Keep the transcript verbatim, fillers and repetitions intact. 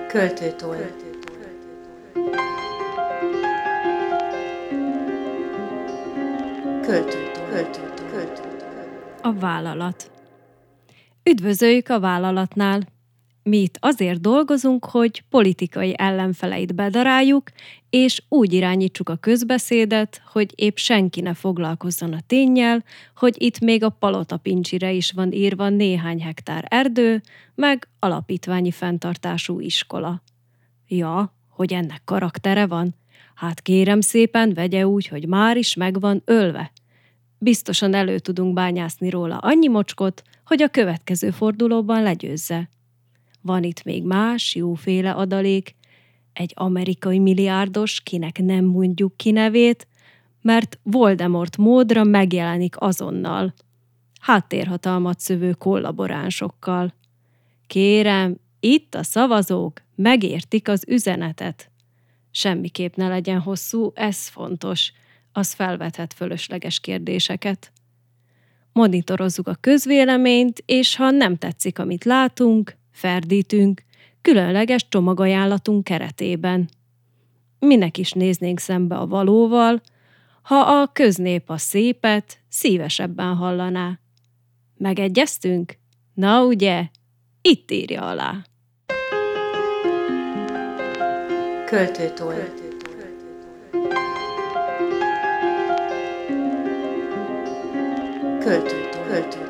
Költőtól. Költőtól. Költőtól. A vállalat. Üdvözöljük a vállalatnál! Mi itt azért dolgozunk, hogy politikai ellenfeleit bedaráljuk, és úgy irányítsuk a közbeszédet, hogy épp senki ne foglalkozzon a ténnyel, hogy itt még a palotapincsire is van írva néhány hektár erdő, meg alapítványi fenntartású iskola. Ja, hogy ennek karaktere van? Hát kérem szépen, vegye úgy, hogy már is meg van ölve. Biztosan elő tudunk bányászni róla annyi mocskot, hogy a következő fordulóban legyőzze. Van itt még más jóféle adalék, egy amerikai milliárdos, kinek nem mondjuk ki nevét, mert Voldemort módra megjelenik azonnal. Háttérhatalmat szövő kollaboránsokkal. Kérem, itt a szavazók megértik az üzenetet. Semmiképp ne legyen hosszú, ez fontos. Az felvethet fölösleges kérdéseket. Monitorozzuk a közvéleményt, és ha nem tetszik, amit látunk, ferdítünk, különleges csomagajánlatunk keretében. Minek is néznénk szembe a valóval, ha a köznép a szépet szívesebben hallaná. Megegyeztünk? Na ugye, itt írja alá. Költőtól. Költőtől. Költőtől.